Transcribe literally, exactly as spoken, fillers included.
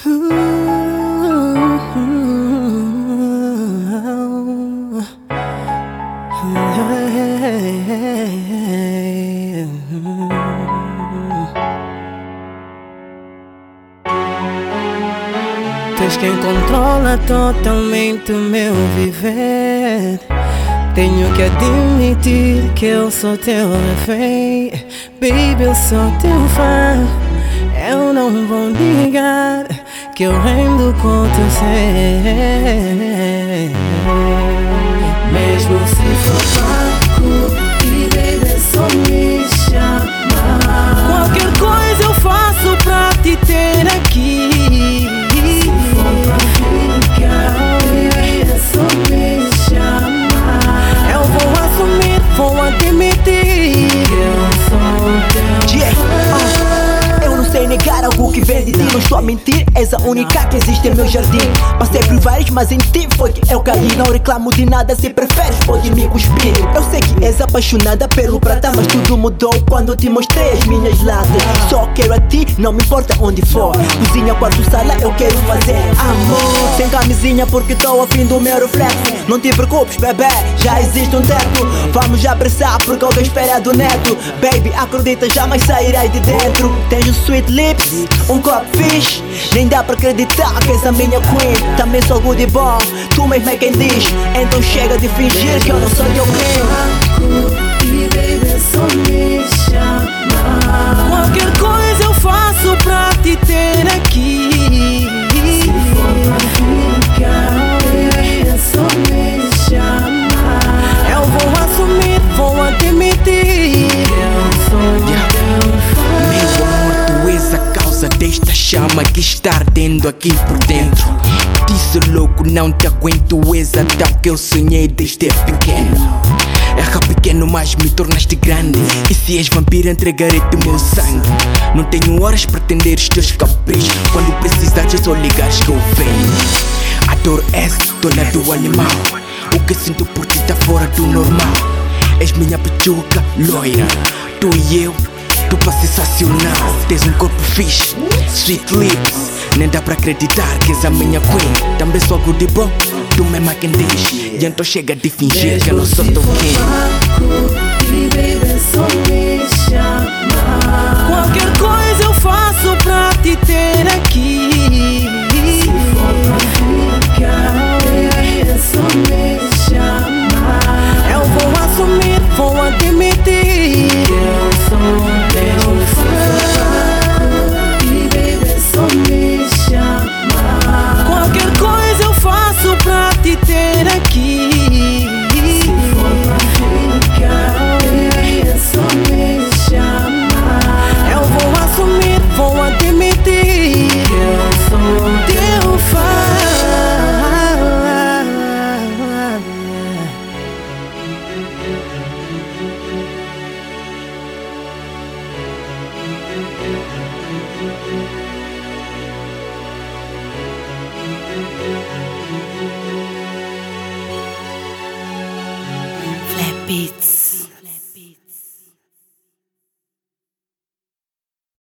Tens quem controla totalmente o meu viver. Tenho que admitir que eu sou teu refém. Baby, eu sou teu fã. Eu não vou negar que eu rendo com teu ser. Mesmo se for fraco, e baby, é só me chamar. Qualquer coisa eu faço pra te ter aqui. Se for pra ficar, baby, é só me chamar. Eu vou assumir, vou admitir que eu sou teu yeah. fã. Eu não sei negar algo que vem de ti. Não estou a mentir, és a única que existe em meu jardim. Passei por vários, mas em ti foi que eu caí. Não reclamo de nada, se preferes pode me cuspir. Eu sei que és apaixonada pelo prata, mas tudo mudou quando te mostrei as minhas latas. Só quero a ti, não me importa onde for. Cozinha, quarto, sala, eu quero fazer amor. Sem camisinha porque estou a fim do meu reflexo. Não te preocupes, bebê, já existe um teto. Vamos já apressar porque alguém espera do neto. Baby, acredita, jamais sairei de dentro. Tens um sweet lips, um copo fixe. Nem dá pra acreditar que és a minha queen. Também sou good e bom, tu mesmo é quem diz. Então chega de fingir que eu não sou teu king. E baby, é só me chamar. Qualquer coisa eu faço pra te ter aqui. Se for pra ficar, baby, é só me chamar. Eu vou assumir, vou admitir que eu sou yeah. teu fã. Meu amor, tu és a causa desta chama que está ardendo aqui por dentro. Disse louco, não te aguento, és a tal que eu sonhei desde pequeno. Erra pequeno, mas me tornaste grande. E se és vampiro, entregarei-te meu sangue. Não tenho horas para atender os teus caprichos. Quando precisares, é só ligares que eu venho. Adoro esse teu lado animal. O que sinto por ti tá fora do normal. És minha pichuca loira. Tu e eu, dupla sensacional. Tens um corpo fixe, sweet lips. Nem dá pra acreditar que és a minha queen. Também sou algo de bom, tu mesmo é quem diz. E então chega de fingir que eu não sou teu king. E baby, é só me